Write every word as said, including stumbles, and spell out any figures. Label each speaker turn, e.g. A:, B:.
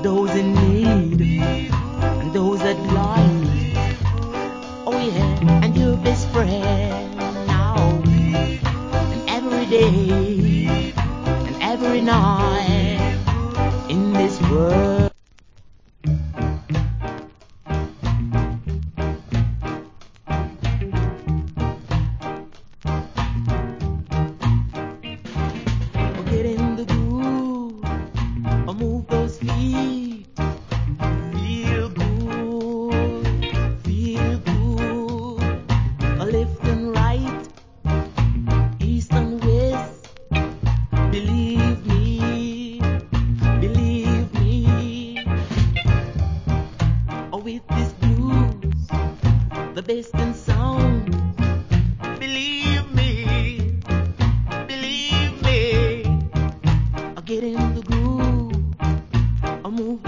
A: those in need and those that blind. Oh yeah, and your best friend now. And every day and every night in this world. Get in the groove, or move those feet. Feel good, feel good. A left and right, east and west. Believe me, believe me. Oh, with this blues, the best in